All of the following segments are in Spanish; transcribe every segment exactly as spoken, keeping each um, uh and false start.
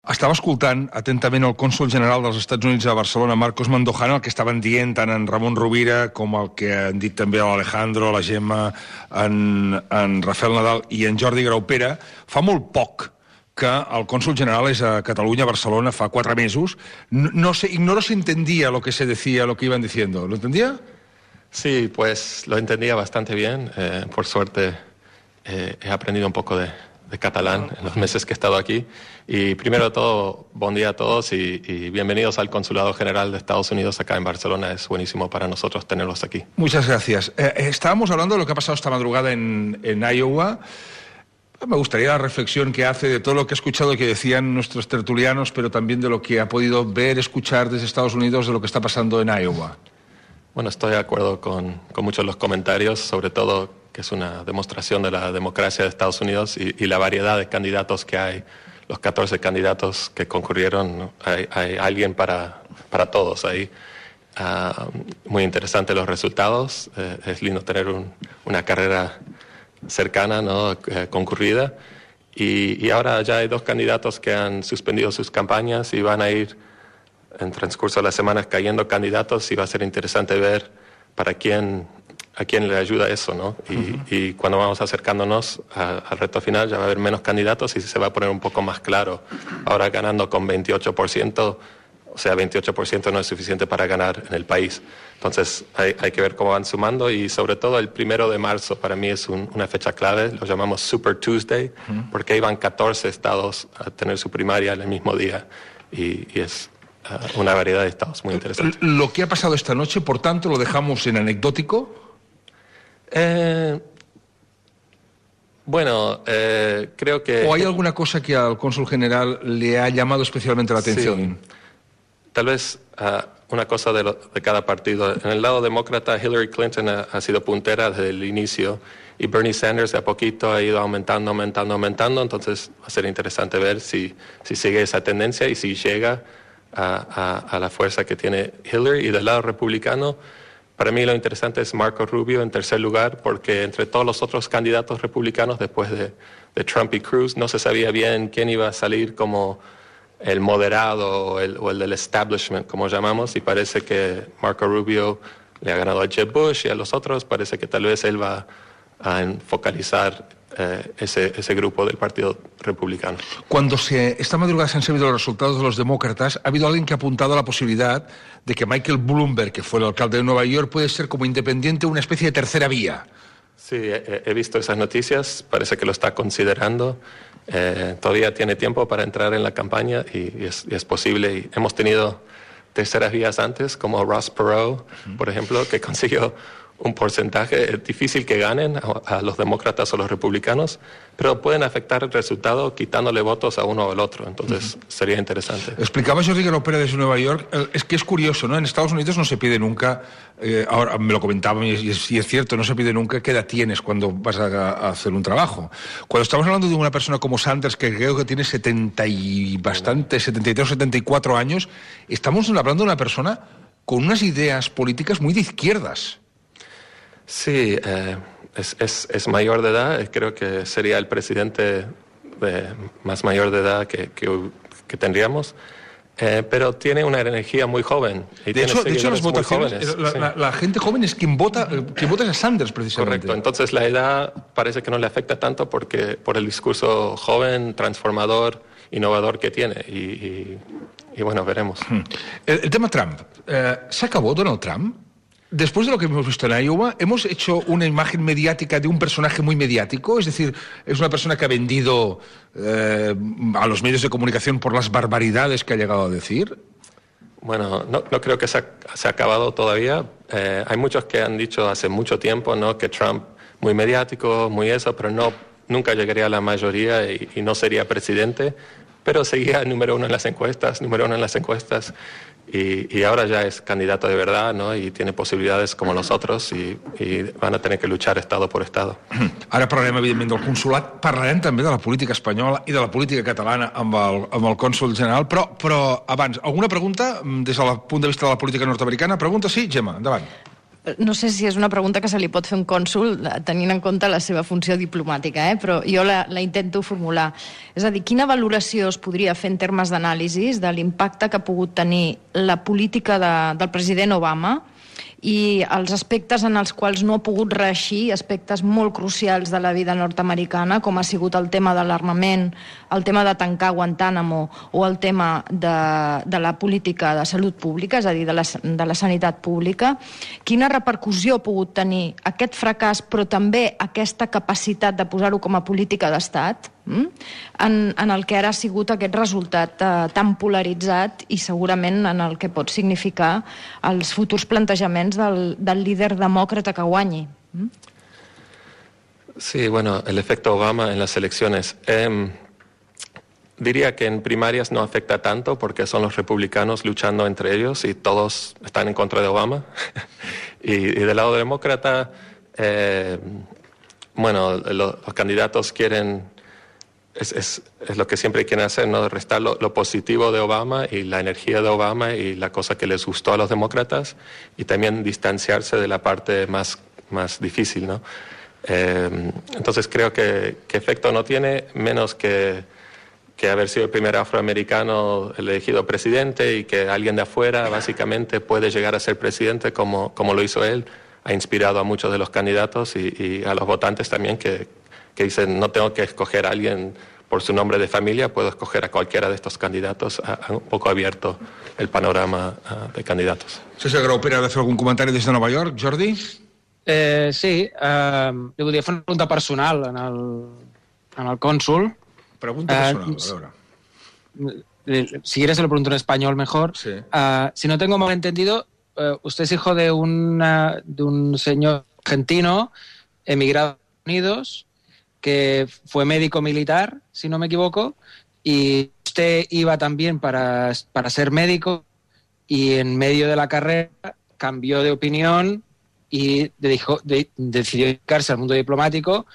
Estava escoltant atentament el cònsol general dels Estats Units a Barcelona, Marcos Mandojano, el que estaven dient tant en Ramon Rovira com el que han dit també l'Alejandro, la Gemma, en, en Rafael Nadal i en Jordi Graupera. Fa molt poc que el cònsol general és a Catalunya, a Barcelona, fa quatre mesos. No, no sé, ignoro si entendía lo que se decía, lo que iban diciendo. ¿Lo entendía? Sí, pues lo entendía bastante bien. Eh, por suerte eh, he aprendido un poco de... de catalán en los meses que he estado aquí. Y primero de todo, buen día a todos y, y bienvenidos al Consulado General de Estados Unidos acá en Barcelona. Es buenísimo para nosotros tenerlos aquí. Muchas gracias. Eh, estábamos hablando de lo que ha pasado esta madrugada en, en Iowa. Me gustaría la reflexión que hace de todo lo que he escuchado y que decían nuestros tertulianos, pero también de lo que ha podido ver, escuchar desde Estados Unidos de lo que está pasando en Iowa. Bueno, estoy de acuerdo con, con muchos de los comentarios, sobre todo que es una demostración de la democracia de Estados Unidos y, y la variedad de candidatos que hay, los catorce candidatos que concurrieron, ¿no? hay, hay alguien para, para todos ahí. Uh, muy interesante los resultados, eh, es lindo tener un, una carrera cercana, ¿no? eh, concurrida, y, y ahora ya hay dos candidatos que han suspendido sus campañas y van a ir en transcurso de las semanas cayendo candidatos y va a ser interesante ver para quién... a quién le ayuda eso, ¿no? Y, uh-huh. y cuando vamos acercándonos a, al reto final ya va a haber menos candidatos y se va a poner un poco más claro. Ahora ganando con veintiocho por ciento, o sea, veintiocho por ciento no es suficiente para ganar en el país. Entonces hay, hay que ver cómo van sumando y sobre todo el primero de marzo para mí es un, una fecha clave, lo llamamos Super Tuesday, uh-huh. porque ahí van catorce estados a tener su primaria en el mismo día y, y es... Uh, una variedad de estados muy interesante. Lo que ha pasado esta noche, por tanto, lo dejamos en anecdótico. Eh, bueno, eh, creo que... ¿O hay alguna cosa que al cónsul general le ha llamado especialmente la atención? Sí. Tal vez uh, una cosa de, lo, de cada partido. En el lado demócrata, Hillary Clinton ha, ha sido puntera desde el inicio y Bernie Sanders de a poquito ha ido aumentando, aumentando, aumentando. Entonces va a ser interesante ver si, si sigue esa tendencia y si llega a, a, a la fuerza que tiene Hillary. Y del lado republicano, para mí lo interesante es Marco Rubio en tercer lugar, porque entre todos los otros candidatos republicanos después de, de Trump y Cruz no se sabía bien quién iba a salir como el moderado o el, o el del establishment, como llamamos, y parece que Marco Rubio le ha ganado a Jeb Bush y a los otros, parece que tal vez él va a focalizar eh, ese, ese grupo del Partido Republicano. Cuando se, esta madrugada se han sabido los resultados de los demócratas, ha habido alguien que ha apuntado a la posibilidad de que Michael Bloomberg, que fue el alcalde de Nueva York, puede ser como independiente una especie de tercera vía. Sí, he, he visto esas noticias, parece que lo está considerando. Eh, todavía tiene tiempo para entrar en la campaña y, y, es, y es posible. Y hemos tenido terceras vías antes, como Ross Perot, uh-huh. por ejemplo, que consiguió un porcentaje. Es difícil que ganen a, a los demócratas o los republicanos, pero pueden afectar el resultado quitándole votos a uno o al otro. Entonces, uh-huh. sería interesante. Explicaba Jordi Graupera desde Nueva York. Es que es curioso, ¿no? En Estados Unidos no se pide nunca, eh, ahora me lo comentaban y es, y es cierto, no se pide nunca qué edad tienes cuando vas a, a hacer un trabajo. Cuando estamos hablando de una persona como Sanders, que creo que tiene setenta y bastante, setenta y tres o setenta y cuatro años, estamos hablando de una persona con unas ideas políticas muy de izquierdas. Sí, eh, es, es, es mayor de edad, creo que sería el presidente de, más mayor de edad que, que, que tendríamos, eh, pero tiene una energía muy joven. Y de, hecho, de hecho, las votaciones, jóvenes, la, sí. la, la gente joven es quien vota, quien vota es a Sanders, precisamente. Correcto, entonces la edad parece que no le afecta tanto porque por el discurso joven, transformador, innovador que tiene, y, y, y bueno, veremos. El, el tema Trump, eh, ¿se acabó Donald Trump? Después de lo que hemos visto en Iowa, hemos hecho una imagen mediática de un personaje muy mediático, es decir, es una persona que ha vendido eh, a los medios de comunicación por las barbaridades que ha llegado a decir. Bueno, no, no creo que se ha, se ha acabado todavía. Eh, hay muchos que han dicho hace mucho tiempo, ¿no?, que Trump muy mediático, muy eso, pero no, nunca llegaría a la mayoría y, y no sería presidente, pero seguía número uno en las encuestas, número uno en las encuestas. Y, y ahora ya es candidato de verdad, ¿no? Y tiene posibilidades como los otros y, y van a tener que luchar estado por estado. Ara parlarem, evidentment, del consolat, parlarem també de la política espanyola i de la política catalana amb el, amb el cònsol general, però, però abans, alguna pregunta des del punt de vista de la política nord-americana? Pregunta, sí, Gemma, endavant. no sé si és una pregunta que se li pot fer un cònsol tenint en compte la seva funció diplomàtica, eh? Però jo la, la intento formular. És a dir, quina valoració es podria fer en termes d'anàlisi de l'impacte que ha pogut tenir la política de, del president Obama i els aspectes en els quals no ha pogut reeixir, aspectes molt crucials de la vida nord-americana, com ha sigut el tema de l'armament, el tema de tancar Guantánamo o el tema de, de la política de salut pública, és a dir, de la, de la sanitat pública. Quina repercussió ha pogut tenir aquest fracàs, però també aquesta capacitat de posar-ho com a política d'estat, mm? en, en el que ara ha sigut aquest resultat eh, tan polaritzat i segurament en el que pot significar els futurs plantejaments del, del líder demòcrata que guanyi. ¿Mm? Sí, bueno, el efecto Obama en las elecciones. Eh, diría que en primarias no afecta tanto porque son los republicanos luchando entre ellos y todos están en contra de Obama. y, y del lado demócrata, eh, bueno, lo, los candidatos quieren... Es, es, es lo que siempre quieren hacer, ¿no? Restar lo, lo positivo de Obama y la energía de Obama y la cosa que les gustó a los demócratas y también distanciarse de la parte más, más difícil, ¿no? Eh, entonces creo que, que efecto no tiene, menos que, que haber sido el primer afroamericano elegido presidente y que alguien de afuera básicamente puede llegar a ser presidente como, como lo hizo él. Ha inspirado a muchos de los candidatos y, y a los votantes también que que dicen, no tengo que escoger a alguien por su nombre de familia, puedo escoger a cualquiera de estos candidatos. Ha un poco abierto el panorama uh, de candidatos. César Graupera ha de fer algun comentari des de Nova York. Jordi? Eh, sí, eh, li volia fer una pregunta personal en el, en el cònsul. Pregunta personal, eh, a veure. Si quieres se lo pregunto en español mejor. Sí. Uh, si no tengo mal entendido, uh, usted es hijo de, una, de un señor argentino emigrado a Estados Unidos, que fue médico militar, si no me equivoco, y usted iba también para, para ser médico y en medio de la carrera cambió de opinión y dijo, de, decidió dedicarse al mundo diplomático,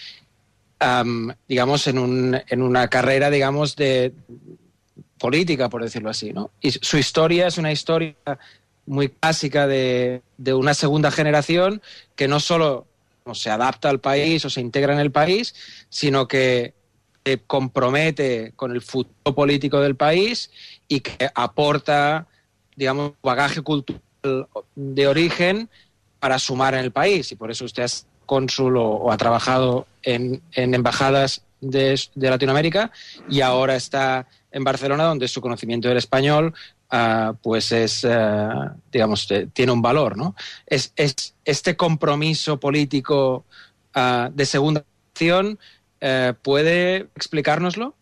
um, digamos, en, un, en una carrera, digamos, de política, por decirlo así, ¿no? Y su historia es una historia muy clásica de, de una segunda generación que no solo o se adapta al país o se integra en el país, sino que se compromete con el futuro político del país y que aporta, digamos, bagaje cultural de origen para sumar en el país. Y por eso usted es cónsul o, o ha trabajado en, en embajadas de, de Latinoamérica y ahora está en Barcelona, donde su conocimiento del español Uh, pues es, uh, digamos, tiene un valor, ¿no? Es, es este compromiso político uh, de segunda acción, uh, ¿puede explicárnoslo?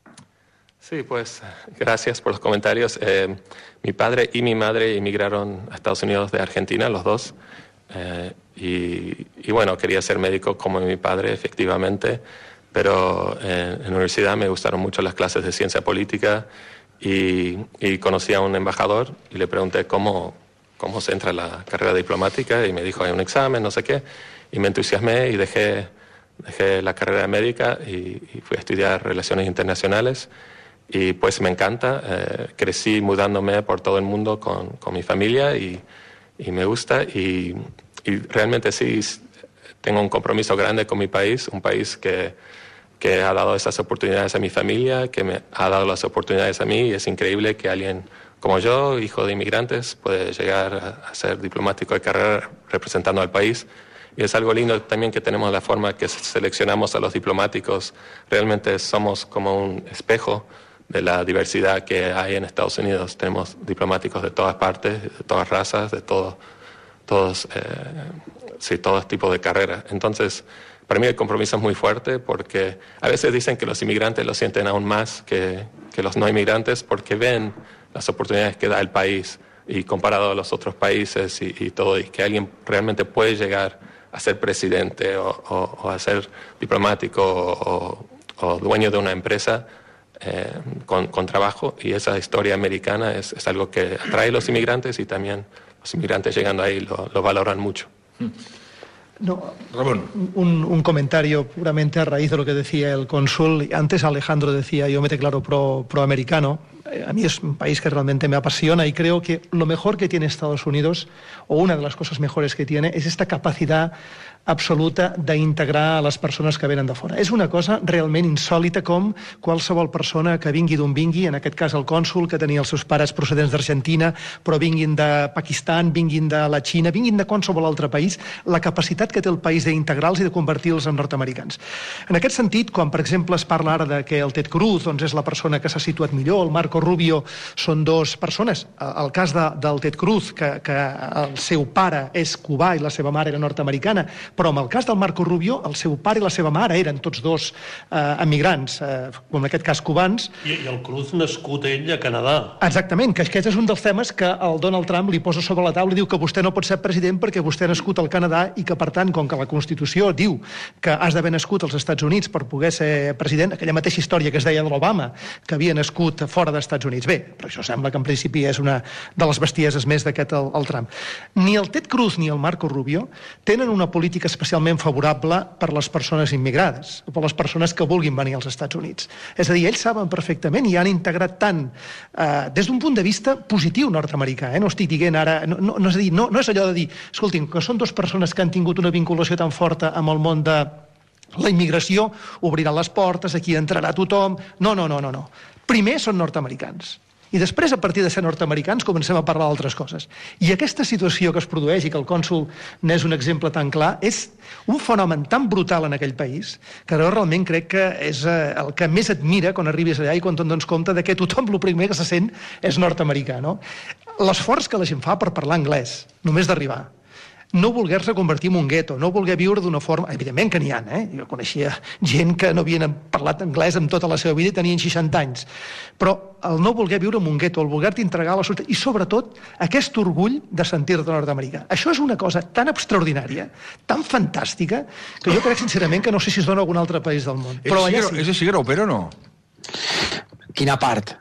Sí, pues gracias por los comentarios. Eh, mi padre y mi madre emigraron a Estados Unidos de Argentina, los dos, eh, y, y bueno, quería ser médico como mi padre, efectivamente, pero eh, en la universidad me gustaron mucho las clases de ciencia política. Y, y conocí a un embajador y le pregunté cómo, cómo se entra a la carrera diplomática y me dijo, hay un examen, no sé qué, y me entusiasmé y dejé, dejé la carrera médica y, y fui a estudiar Relaciones Internacionales y pues me encanta, eh, crecí mudándome por todo el mundo con, con mi familia y, y me gusta y, y realmente sí tengo un compromiso grande con mi país, un país que que ha dado esas oportunidades a mi familia, que me ha dado las oportunidades a mí, y es increíble que alguien como yo, hijo de inmigrantes, puede llegar a ser diplomático de carrera representando al país. Y es algo lindo también que tenemos la forma que seleccionamos a los diplomáticos. Realmente somos como un espejo de la diversidad que hay en Estados Unidos. Tenemos diplomáticos de todas partes, de todas razas, de todo, todos, eh, sí, todo tipo de carrera. Entonces, para mí el compromiso es muy fuerte porque a veces dicen que los inmigrantes lo sienten aún más que, que los no inmigrantes porque ven las oportunidades que da el país y comparado a los otros países y, y todo, y que alguien realmente puede llegar a ser presidente o, o, o a ser diplomático o, o dueño de una empresa eh, con, con trabajo, y esa historia americana es, es algo que atrae a los inmigrantes y también los inmigrantes llegando ahí lo, lo valoran mucho. No, Ramón. Un, un comentario puramente a raíz de lo que decía el cónsul. Antes Alejandro decía, yo me declaro pro, proamericano. a mí es un país que realmente me apasiona y creo que lo mejor que tiene Estados Unidos, o una de las cosas mejores que tiene, es esta capacidad absoluta d'integrar a les persones que venen de fora. És una cosa realment insòlita, com qualsevol persona que vingui d'on vingui, en aquest cas el cònsul, que tenia els seus pares procedents d'Argentina, però vinguin de Pakistan, vinguin de la Xina, vinguin de qualsevol altre país, la capacitat que té el país d'integrar-los i de convertir-los en nord-americans. En aquest sentit, quan per exemple es parla ara de que el Ted Cruz doncs, és la persona que s'ha situat millor, el Marco Rubio són dos persones. El cas de, del Ted Cruz, que, que el seu pare és cubà i la seva mare era nord-americana, però en el cas del Marco Rubio, el seu pare i la seva mare eren tots dos eh, emigrants, eh, en aquest cas cubans. I, I el Cruz nascut ell a Canadà. Exactament, que aquest és un dels temes que el Donald Trump li posa sobre la taula i diu que vostè no pot ser president perquè vostè ha nascut al Canadà i que, per tant, com que la Constitució diu que has d'haver nascut als Estats Units per poder ser president, aquella mateixa història que es deia de l'Obama, que havia nascut fora dels Estats Units. Bé, però això sembla que en principi és una de les bestieses més d'aquest el, el Trump. Ni el Ted Cruz ni el Marco Rubio tenen una política especialment favorable per les persones immigrades, o per les persones que vulguin venir als Estats Units. És a dir, ells saben perfectament i han integrat tant eh, des d'un punt de vista positiu nord-americà. Eh? No estic dient ara... No, no, no, és a dir, no, no és allò de dir, escoltin, que són dues persones que han tingut una vinculació tan forta amb el món de la immigració, obriran les portes, aquí entrarà tothom... No, no, no, no. no. Primer són nord-americans. I després, a partir de ser nord-americans, comencem a parlar d'altres coses. I aquesta situació que es produeix, i que el cònsul n'és un exemple tan clar, és un fenomen tan brutal en aquell país que jo realment crec que és el que més admira quan arribis allà i quan te'n dones compte de que tothom el primer que se sent és nord-americà. No? L'esforç que la gent fa per parlar anglès, només d'arribar, no voler-se convertir en un gueto, no voler viure d'una forma... Evidentment que n'hi ha, eh? Jo coneixia gent que no havien parlat anglès en tota la seva vida i tenien seixanta anys. Però el no voler viure en un gueto, el voler-te entregar a la societat, i sobretot aquest orgull de sentir-te nord-americà. Això és una cosa tan extraordinària, tan fantàstica, que jo crec sincerament que no sé si es dona a algun altre país del món. Però allà sí. És així, Graupera, o no? Quina part?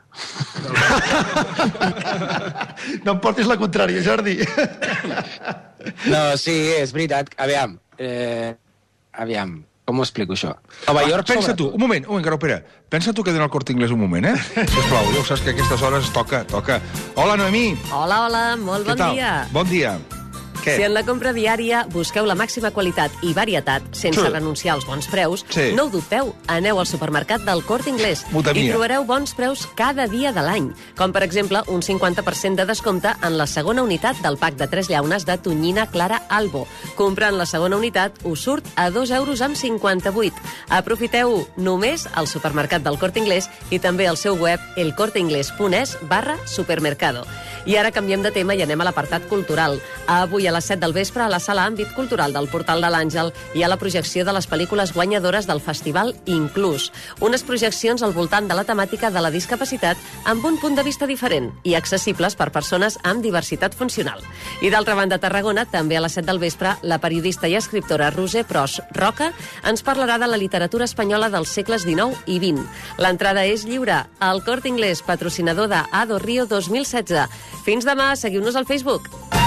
No em portis la contrària, Jordi. No, sí, és veritat. Aviam, eh, aviam, com ho explico això? Nova York... Ah, pensa tu, un moment, un moment, Graupera. Pensa tu que anem al Corte Inglés un moment, eh? Sisplau, ja ho saps que a aquestes hores toca, toca. Hola, Noemí. Hola, hola, molt bon dia. Bon dia. Què? Si en la compra diària busqueu la màxima qualitat i varietat sense sí. renunciar als bons preus, sí. no ho dubteu, aneu al supermercat del Corte Inglés i trobareu bons preus cada dia de l'any, com per exemple un cinquanta per cent de descompte en la segona unitat del pack de tres llaunes de tonyina clara Albo. Comprant la segona unitat us surt a dos euros amb cinquanta-vuit. Aprofiteu només al supermercat del Corte Inglés i també al seu web elcorteinglés.es barra supermercado. I ara canviem de tema i anem a l'apartat cultural. Avui a les set del vespre a la sala Àmbit Cultural del Portal de l'Àngel hi ha la projecció de les pel·lícules guanyadores del festival Inclús. Unes projeccions al voltant de la temàtica de la discapacitat amb un punt de vista diferent i accessibles per persones amb diversitat funcional. I d'altra banda, a Tarragona, també a les set del vespre, la periodista i escriptora Roser Pros Roca ens parlarà de la literatura espanyola dels segles dinou i vint. L'entrada és lliure. El Corte Inglés, patrocinador de Ado Rio dos mil setze. Fins demà, seguiu-nos al Facebook.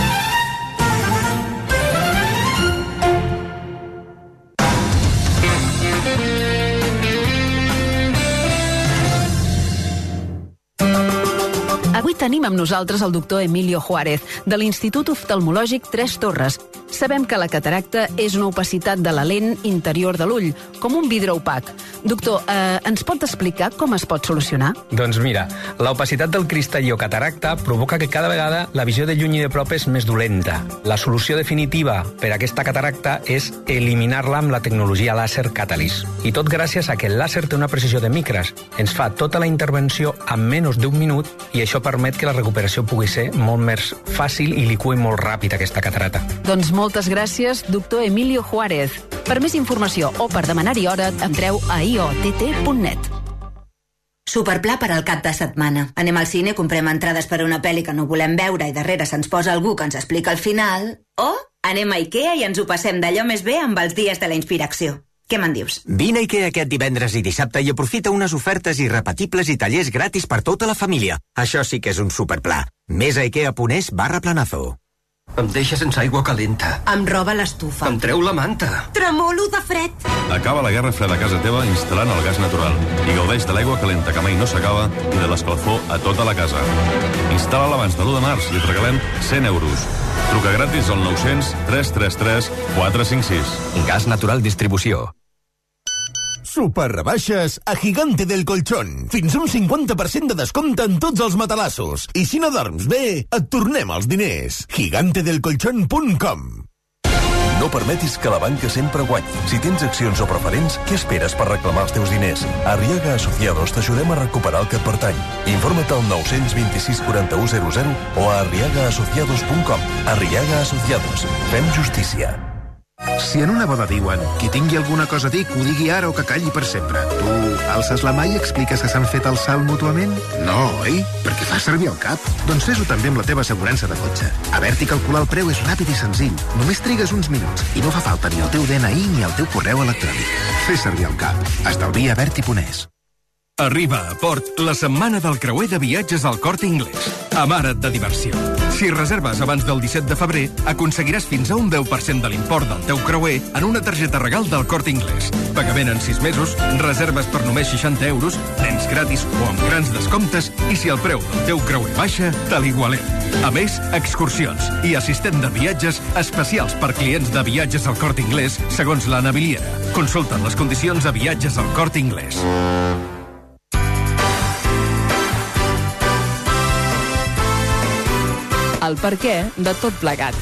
Avui tenim amb nosaltres el doctor Emilio Juárez, de l'Institut Oftalmològic Tres Torres. Sabem que la cataracta és una opacitat de la lent interior de l'ull, com un vidre opac. Doctor, eh, ens pot explicar com es pot solucionar? Doncs mira, l'opacitat del cristall o cataracta provoca que cada vegada la visió de lluny i de prop és més dolenta. La solució definitiva per a aquesta cataracta és eliminar-la amb la tecnologia làser Catalyst. I tot gràcies a que el làser té una precisió de micres. Ens fa tota la intervenció en menys d'un minut i això permet que la recuperació pugui ser molt més fàcil i li cui molt ràpid aquesta catarata. Doncs moltes gràcies, doctor Emilio Juárez. Per més informació o per demanar-hi hora, entreu a i o t t punt net. Superpla per al cap de setmana. Anem al cine, comprem entrades per a una pel·li que no volem veure i darrere se'ns posa algú que ens explica el final, o anem a Ikea i ens ho passem d'allò més bé amb els dies de la inspiració. Què me'n dius? Vine a Ikea aquest divendres i dissabte i aprofita unes ofertes irrepetibles i tallers gratis per tota la família. Això sí que és un superpla. Més a ikea punt es barra planazo. Em deixa sense aigua calenta. Em roba l'estufa. Em treu la manta. Tremolo de fred. Acaba la guerra freda a casa teva instal·lant el gas natural i gaudeix de l'aigua calenta que mai no s'acaba i de l'escalfor a tota la casa. Instal·la-la abans de l'u de març i et regalem cent euros. Truca gratis al nou cents, tres tres tres, quatre cinc sis. Gas Natural Distribució. Super rebaixes a Gigante del Colchón. Fins un cinquanta per cent de descompte en tots els matalassos. I si no dorms bé, et tornem els diners. gigante del colchón punt com. No permetis que la banca sempre guanyi. Si tens accions o preferents, què esperes per reclamar els teus diners? A Arriaga Asociados t'ajudem a recuperar el que et pertany. Informa't al nou dos sis, quatre u zero zero o a arriaga asociados punt com. Arriaga Asociados. Fem justícia. Si en una boda diuen qui tingui alguna cosa a dir, que ho digui ara o que calli per sempre, tu alces la mà i expliques que s'han fet el salt mútuament? No, oi? Perquè fas servir el cap. Doncs fes-ho també amb la teva assegurança de cotxe. A Berti calcular el preu és ràpid i senzill. Només trigues uns minuts i no fa falta ni el teu D N I ni el teu correu electrònic. Fes servir el cap. Estalvia a Berti punt es. Arriba a Port la setmana del creuer de viatges al Corte Inglés. Amara't de diversió. Si reserves abans del disset de febrer, aconseguiràs fins a un deu per cent de l'import del teu creuer en una targeta regal del Corte Inglés. Pagament en sis mesos, reserves per només seixanta euros, nens gratis o amb grans descomptes, i si el preu del teu creuer baixa, te l'igualem. A més, excursions i assistent de viatges especials per clients de viatges al Corte Inglés segons la naviliera. Consulta les condicions a viatges al Corte Inglés. El perquè de tot plegat.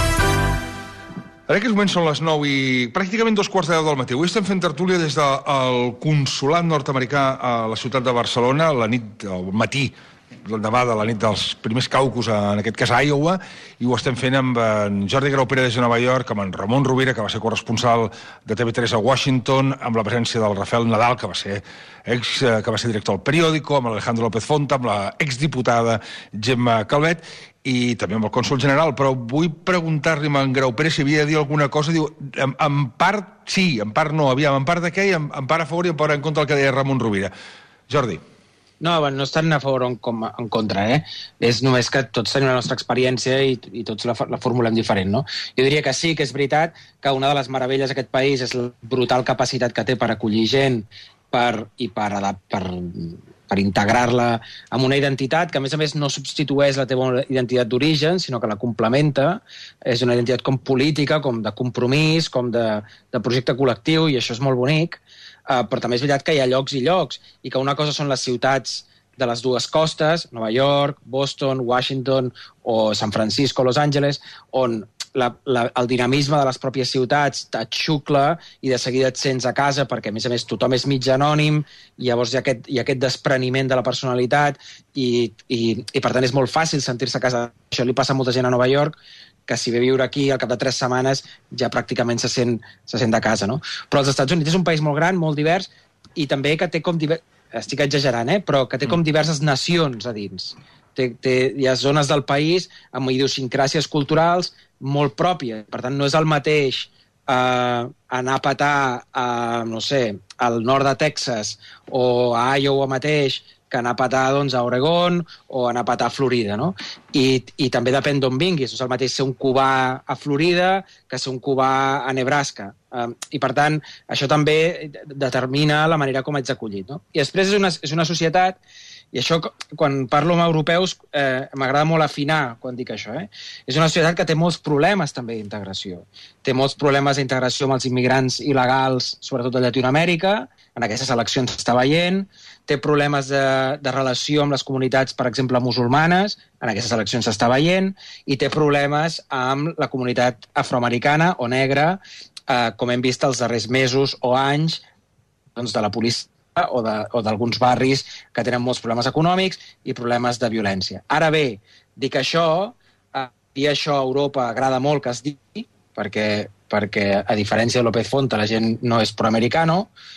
En aquests moments són les nou i pràcticament dos quarts de deu del matí. Avui estem fent tertúlia des del consolat nord-americà a la ciutat de Barcelona, la nit, el matí, l'endemà de la nit dels primers caucus, en aquest cas a Iowa, i ho estem fent amb en Jordi Grau-Pérez des de Nova York, amb en Ramon Rovira, que va ser corresponsal de T V tres a Washington, amb la presència del Rafael Nadal, que va ser ex, que va ser director del periòdico, amb l'Alejandro López Fonta, amb la exdiputada Gemma Calvet, i també amb el cònsol general. Però vull preguntar-li a en Grau-Pérez si havia de dir alguna cosa. Diu, en, en part sí, en part no. Aviam, en part de què? En, en part a favor i en part en contra del que deia Ramon Rovira. Jordi. No, bueno, no estan a favor o en, com, en contra, eh? És només que tots tenim la nostra experiència i, i tots la, la formulem diferent, no? Jo diria que sí, que és veritat que una de les meravelles d'aquest país és la brutal capacitat que té per acollir gent per, i per, per, per integrar-la amb una identitat que, a més a més, no substitueix la teva identitat d'origen, sinó que la complementa. És una identitat com política, com de compromís, com de, de projecte col·lectiu, i això és molt bonic. Uh, però també és veritat que hi ha llocs i llocs, i que una cosa són les ciutats de les dues costes, Nova York, Boston, Washington o San Francisco, Los Angeles, on la, la, el dinamisme de les pròpies ciutats et xucla i de seguida et sents a casa perquè, a més a més, tothom és mig anònim i llavors hi ha aquest, hi ha aquest despreniment de la personalitat i, i, i per tant és molt fàcil sentir-se a casa. Això li passa a molta gent a Nova York, que si ve a viure aquí al cap de tres setmanes ja pràcticament se sent, se sent de casa, no? Però els Estats Units és un país molt gran, molt divers, i també que té com divers... estic exagerant, eh? Però que té com diverses nacions a dins. Té, té, hi ha zones del país amb idiosincràsies culturals molt pròpies. Per tant, no és el mateix eh, anar a petar a, no sé, al nord de Texas o a Iowa mateix que anar a petar doncs, a Oregon o anar a petar a Florida, no? I, i també depèn d'on vinguis. No és el mateix ser un cubà a Florida que ser un cubà a Nebraska. Um, I, per tant, això també determina la manera com ets acollit, no? I després és una, és una societat, i això, quan parlo amb europeus, eh, m'agrada molt afinar quan dic això, eh? És una societat que té molts problemes també d'integració. Té molts problemes d'integració amb els immigrants il·legals, sobretot de Llatinoamèrica, en aquestes eleccions s'està veient, té problemes de, de relació amb les comunitats, per exemple, musulmanes, en aquestes eleccions s'està veient, i té problemes amb la comunitat afroamericana o negra, eh, com hem vist els darrers mesos o anys, doncs, de la policia o d'alguns barris que tenen molts problemes econòmics i problemes de violència. Ara bé, dic això, eh, i això a Europa agrada molt que es digui, perquè, perquè a diferència de López Fonta la gent no és proamericano,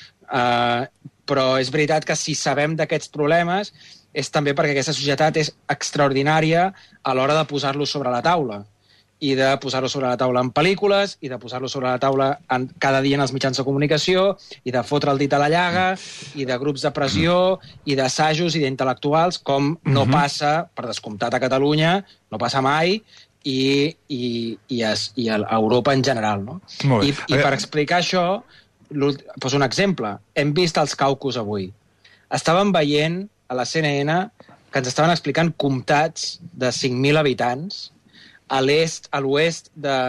eh, però és veritat que si sabem d'aquests problemes és també perquè aquesta societat és extraordinària a l'hora de posar-lo sobre la taula, i de posar-lo sobre la taula en pel·lícules, i de posar-lo sobre la taula en, cada dia en els mitjans de comunicació, i de fotre el dit a la llaga, i de grups de pressió, i d'assajos i d'intel·lectuals, com no passa, per descomptat a Catalunya, no passa mai, i, i, i, es, i a Europa en general. No? I, I per explicar això, poso un exemple. Hem vist els caucus avui. Estàvem veient a la C N N que ens estaven explicant comtats de cinc mil habitants a l'est, a l'oest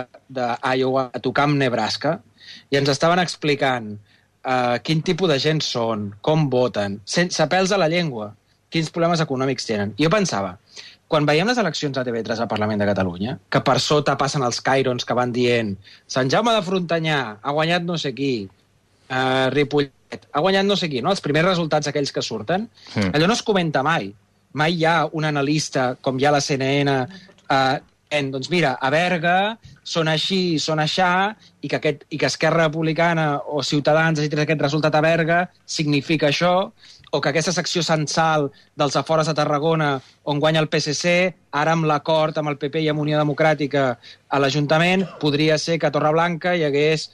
d'Iowa, a tocar amb Nebraska, i ens estaven explicant uh, quin tipus de gent són, com voten, sense pèls a la llengua, quins problemes econòmics tenen. I jo pensava, quan veiem les eleccions a T V tres al Parlament de Catalunya, que per sota passen els cairons que van dient Sant Jaume de Frontanyà ha guanyat no sé qui, uh, Ripollet ha guanyat no sé qui, no? Els primers resultats aquells que surten, sí. Allò no es comenta mai. Mai hi ha un analista, com hi ha la C N N, uh, en, doncs mira, a Berga són així, són aixà, i que, aquest, i que Esquerra Republicana o Ciutadans hagi tret aquest resultat a Berga significa això, o que aquesta secció censal dels afores de Tarragona, on guanya el P S C, ara amb l'acord amb el P P i amb Unió Democràtica a l'Ajuntament, podria ser que a Torreblanca hi hagués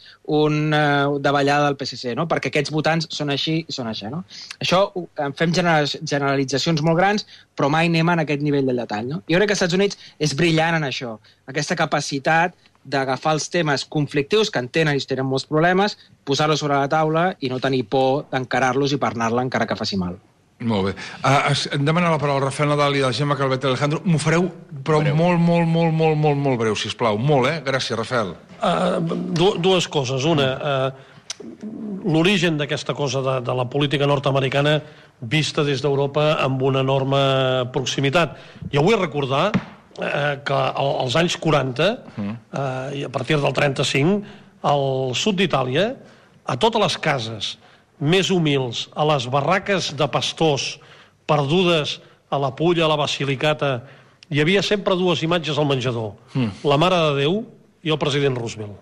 una davallada del P S C, no? Perquè aquests votants són així i són així. No? Això en fem generalitzacions molt grans, però mai anem en aquest nivell de detall. No? Jo crec que als Estats Units és brillant en això, aquesta capacitat d'agafar els temes conflictius que en tenen i tenen molts problemes, posar-los sobre la taula i no tenir por d'encarar-los i parlar-la encara que faci mal. Molt bé. Uh, em demana la paraula el Rafael Nadal i la Gemma Calvet i Alejandro. M'ho fareu, però breu. molt, molt, molt, molt, molt, molt breu, sisplau. Molt, eh? Gràcies, Rafael. Uh, dues coses. Una, uh, l'origen d'aquesta cosa de, de la política nord-americana vista des d'Europa amb una enorme proximitat. Jo vull recordar Eh, que als anys quaranta, eh, i a partir del trenta-cinc, al sud d'Itàlia, a totes les cases més humils, a les barraques de pastors perdudes a la Pulla, a la Basilicata, hi havia sempre dues imatges al menjador, mm. la Mare de Déu i el president Roosevelt.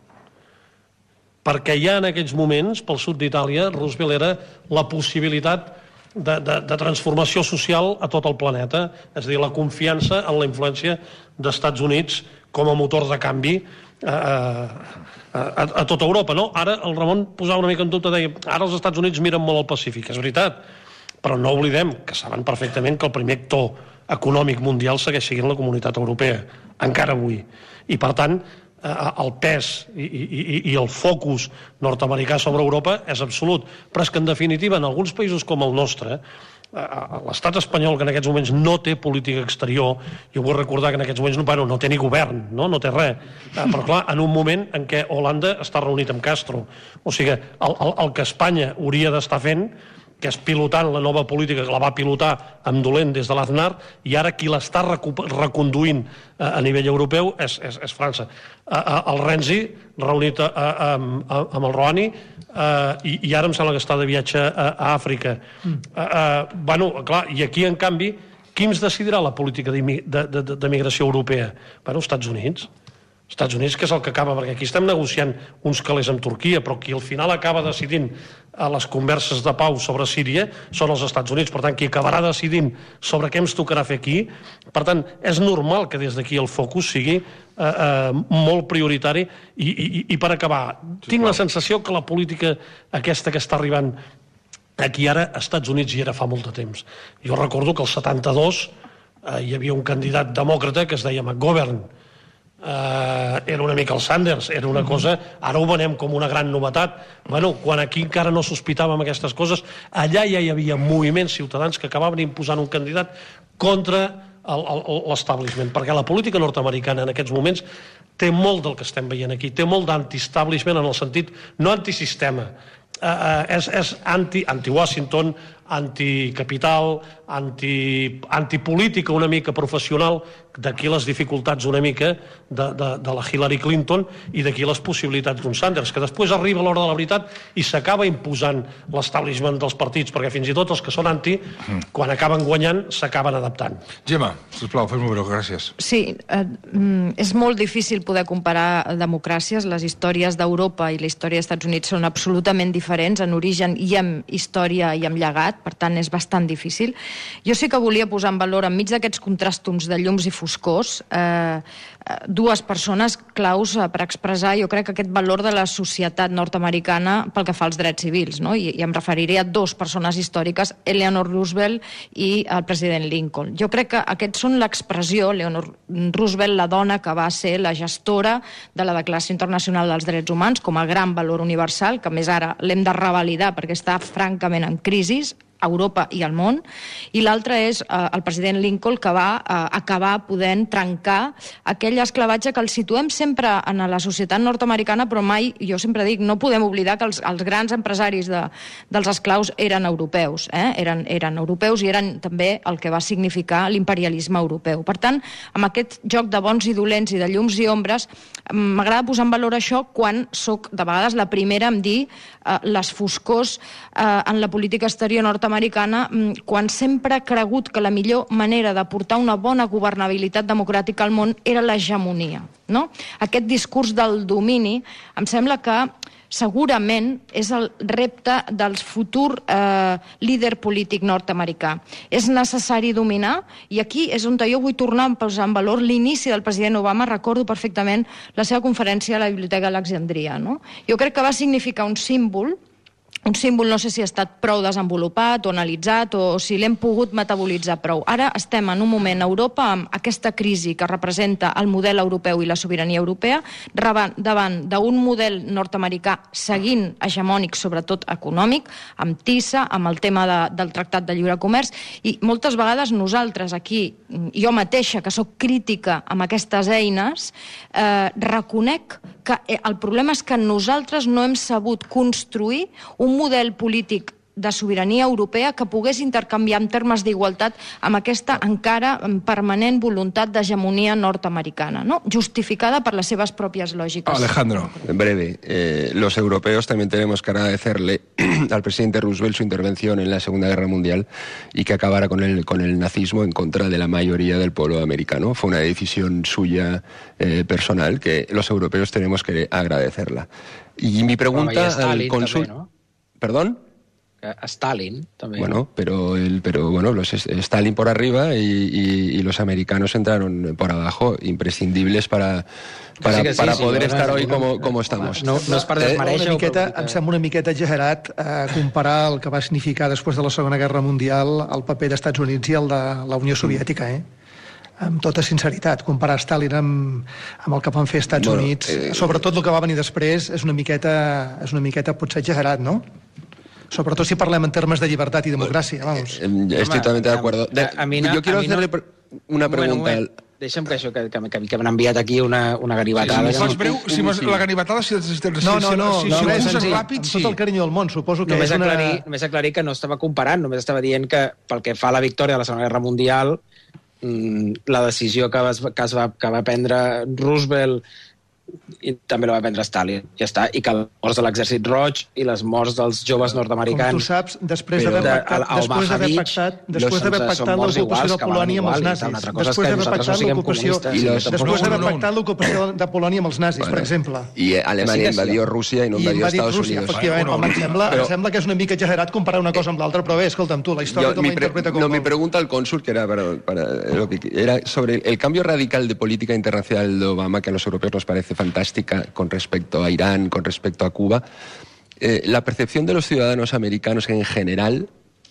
Perquè ja en aquells moments, pel sud d'Itàlia, Roosevelt era la possibilitat De, de, de transformació social a tot el planeta, és a dir, la confiança en la influència dels Estats Units com a motor de canvi a, a, a, a tota Europa. No? Ara el Ramon posava una mica en dubte, deia, ara els Estats Units miren molt al Pacífic, és veritat, però no oblidem que saben perfectament que el primer actor econòmic mundial segueix sent la Comunitat Europea, encara avui. I per tant, el pes i, i, i el focus nord-americà sobre Europa és absolut. Però és que, en definitiva, en alguns països com el nostre, l'estat espanyol, que en aquests moments no té política exterior, jo vull recordar que en aquests moments no, bueno, no té ni govern, no, no té res, però clar, en un moment en què Holanda està reunit amb Castro. O sigui, el, el, el que Espanya hauria d'estar fent, que és pilotant la nova política, que la va pilotar amb dolent des de l'Aznar, i ara qui l'està reconduint a, a nivell europeu és, és, és França. A, a, el Renzi, reunit a, a, a, amb el Rouhani, a, i, i ara em sembla que està de viatge a, a Àfrica. Mm. A, a, bueno, clar, i aquí, en canvi, qui ens decidirà la política de, de, de, de migració europea? Bueno, Estats Units. Estats Units, que és el que acaba, perquè aquí estem negociant uns calés amb Turquia, però qui al final acaba decidint a les converses de pau sobre Síria són els Estats Units. Per tant, qui acabarà decidint sobre què ens tocarà fer aquí, per tant, és normal que des d'aquí el focus sigui eh, eh, molt prioritari. I, i, i per acabar, sí, tinc clar. la sensació que la política aquesta que està arribant aquí ara, als Estats Units hi era fa molt de temps. Jo recordo que al setanta-dos eh, hi havia un candidat demòcrata que es deia McGovern. Uh, era una mica el Sanders, era una cosa, ara ho venem com una gran novetat. Bueno, quan aquí encara no sospitàvem aquestes coses, allà ja hi havia moviments ciutadans que acabaven imposant un candidat contra l'establishment, perquè la política nord-americana en aquests moments té molt del que estem veient aquí, té molt d'anti-establishment en el sentit, no antisistema, uh, uh, és, és anti, anti-Washington, anticapital, anti, antipolítica una mica professional, d'aquí les dificultats una mica de, de, de la Hillary Clinton i d'aquí les possibilitats d'un Sanders, que després arriba a l'hora de la veritat i s'acaba imposant l'establishment dels partits, perquè fins i tot els que són anti, quan acaben guanyant, s'acaben adaptant. Gemma, sisplau, fes-m'ho breu, gràcies. Sí, eh, és molt difícil poder comparar democràcies. Les històries d'Europa i la història dels Estats Units són absolutament diferents en origen i en història i en llegat. per tant és bastant difícil. Jo sí que volia posar en valor, enmig d'aquests contrastums de llums i foscors, eh, dues persones claus per expressar, jo crec, aquest valor de la societat nord-americana pel que fa als drets civils, no? I, i em referiré a dues persones històriques, Eleanor Roosevelt i el president Lincoln. Jo crec que aquests són l'expressió, Eleanor Roosevelt, la dona que va ser la gestora de la Declaració Internacional dels Drets Humans com a gran valor universal, que més ara l'hem de revalidar perquè està francament en crisi a Europa i al món, i l'altre és eh, el president Lincoln, que va eh, acabar podent trencar aquell esclavatge que el situem sempre en la societat nord-americana, però mai, jo sempre dic, no podem oblidar que els, els grans empresaris de, dels esclaus eren europeus, eh? eren, eren europeus i eren també el que va significar l'imperialisme europeu. Per tant, amb aquest joc de bons i dolents i de llums i ombres, m'agrada posar en valor això quan soc, de vegades, la primera en dir eh, les foscors eh, en la política exterior nord-americana americana, quan sempre ha cregut que la millor manera de portar una bona governabilitat democràtica al món era l'hegemonia, no? Aquest discurs del domini em sembla que segurament és el repte del futur eh, líder polític nord-americà. És necessari dominar, i aquí és on jo vull tornar a posar en valor l'inici del president Obama. Recordo perfectament la seva conferència a la Biblioteca d'Alexandria, no? Jo crec que va significar un símbol, un símbol, no sé si ha estat prou desenvolupat o analitzat o si l'hem pogut metabolitzar prou. Ara estem en un moment a Europa amb aquesta crisi que representa el model europeu i la sobirania europea davant d'un model nord-americà seguint hegemònic, sobretot econòmic, amb TISA, amb el tema de, del Tractat de Lliure Comerç, i moltes vegades nosaltres aquí, jo mateixa, que sóc crítica amb aquestes eines, eh, reconec que el problema és que nosaltres no hem sabut construir un model polític de sobirania europea que pogués intercanviar en termes d'igualtat amb aquesta encara permanent voluntat d'hegemonia nord-americana, ¿no? Justificada por las seves propias lógicas. Alejandro. En breve, eh, los europeos también tenemos que agradecerle al presidente Roosevelt su intervención en la Segunda Guerra Mundial y que acabara con el, con el nazismo en contra de la mayoría del pueblo americano. Fue una decisión suya eh, personal que los europeos tenemos que agradecerla. Y mi pregunta al cónsul... ¿No? ¿Perdón? A Stalin también. Bueno, pero el, pero bueno, los Stalin por arriba y, y, y los americanos entraron por abajo, imprescindibles para, para, sí sí, para sí, poder sí, estar hoy como, como estamos. No, no és per desmereixer. Una miqueta, em sembla una miqueta exagerat eh, comparar el que va significar després de la Segona Guerra Mundial el paper d'Estats Units i el de la Unió Soviètica, eh? Amb tota sinceritat, comparar Stalin amb, amb el que van fer Estats bueno, Units, eh, sobretot el que va venir després, és una miqueta, és una miqueta potser exagerat, no? Sobretot si parlem en termes de llibertat i democràcia, vamos. Estoy totalmente de acuerdo. De, a, a mi no, yo quiero a mi no, hacerle una pregunta. Moment, moment. Deixa'm que això, que, que, que, que m'han enviat aquí una, una ganivetada. Sí, si fas breu, si sí. la ganivetada, si, si, si, no, no, no, si, no, si no, ho uses sí, ràpid, sí. Amb tot el carinyo del món, suposo que només és una... Aclarir, només aclarir que no estava comparant, només estava dient que pel que fa a la victòria de la Segona Guerra Mundial, mmm, la decisió que, vas, que, es va, que va prendre Roosevelt i també la va prendre Stalin, ja està, i que les morts de l'exèrcit roig i les morts dels joves nord-americans... Com tu saps, després d'haver pactat, després d'haver pactat, després d'haver pactat l'ocupació de Polònia amb els nazis, després d'haver pactat l'ocupació després d'haver pactat l'ocupació de Polònia amb els nazis, per exemple. I Alemanya invadió Rússia i no invadió Estats Units. Efectivament, home, em sembla que és una mica exagerat comparar una cosa amb l'altra, però bé, escolta'm tu, la història com la interpreta com... No, mi pregunta al cónsul, que era, era sobre el cambio radical de política internacional de Obama, que a los europeos nos parece fantástica con respecto a Irán, con respecto a Cuba. Eh, la percepción de los ciudadanos americanos en general